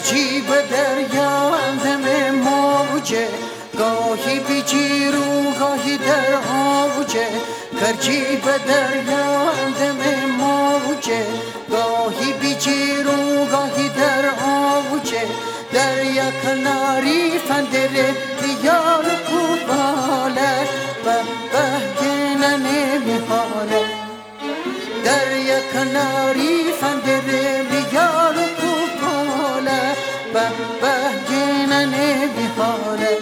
کرجی به دریا دم موجه، گاهی بی جیر و گاهی در آوجه. کرجی به دریا دم موجه، گاهی بی جیر و گاهی در آوجه. دریا کناری فندره دیار کوباله و بهگنه نمیحاله. دریا کناری فندره دیار کوباله و بهگنه نمیحاله.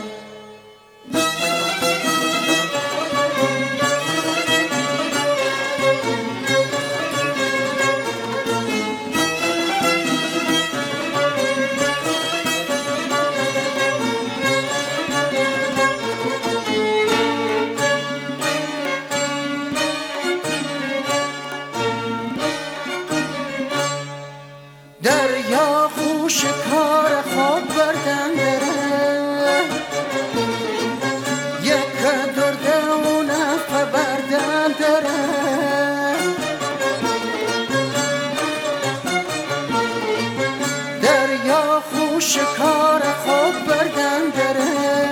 دریا خوش کار خود بردن داره، یک درده و نفع بردن داره. دریا خوش کار خود بردن داره،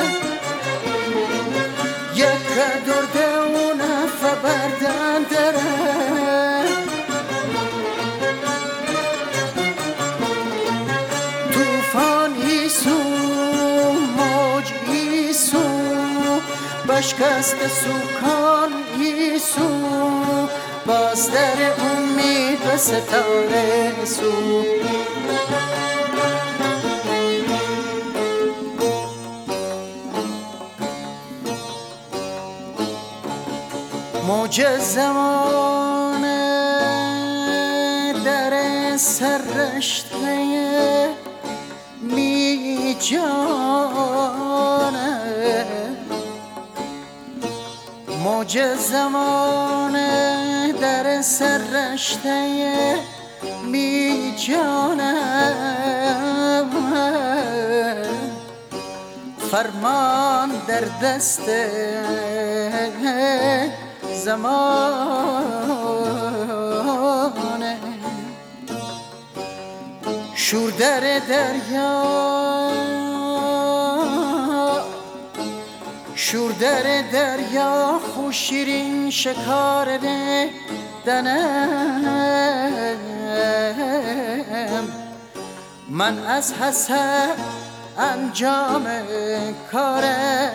یک درده و نفع بردن داره. بشکست سوکان ایسو، باز در امید و ستاره سو. موج زمان در سررشته می جانه، موج زمان در سررشته می جانم. فرمان در دست زمانه. شور در دریا، شور در دریا خوش شیرین شکار دنم. من از حسد انجام کار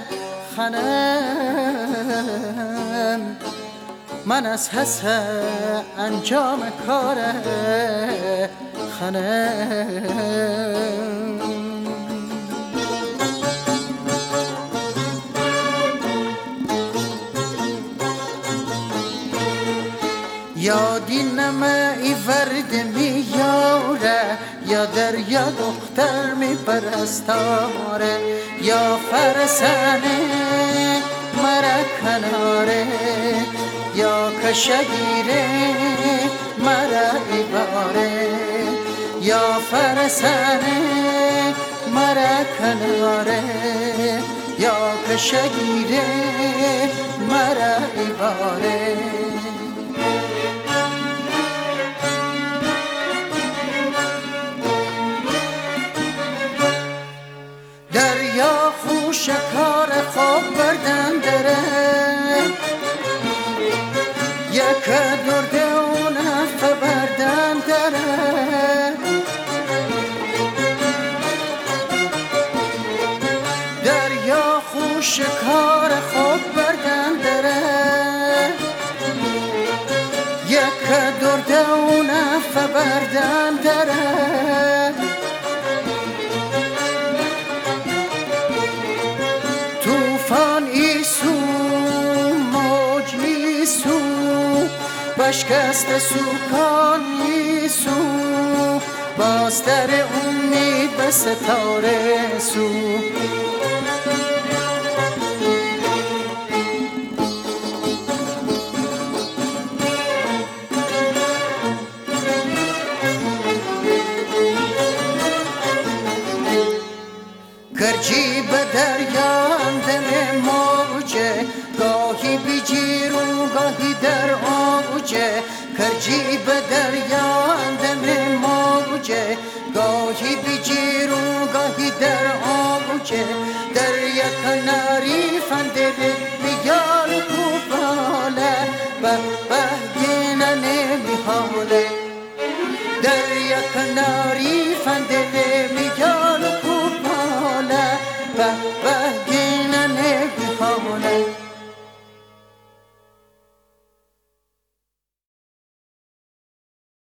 خنم، من از حسد انجام کار خنم. یادی نمه ای ورد می یاره، یا دریا دختر می پرستاره. یا فرسانه مرا کناره، یا کشگیره مرا ایباره. یا فرسانه مرا کناره، یا کشگیره مرا ایباره. دریا خوش کار خوب بردن داره، یک درده و نفع بردن داره. دریا خوش کار خوب بردن داره، یک درده و نفع بردن داره. بشکست سوکان ایسو، باز در امید به ستاره سو. کرجی به دریا دم موجه، گاهی بی جیر و گاهی در آوجه. کرجی به دریا دم موجه، گاهی بی جیر که دریا کناری فندره میگال کوپاله به به گینه نمیحاله دریا کناری فندره میگال کوپاله به به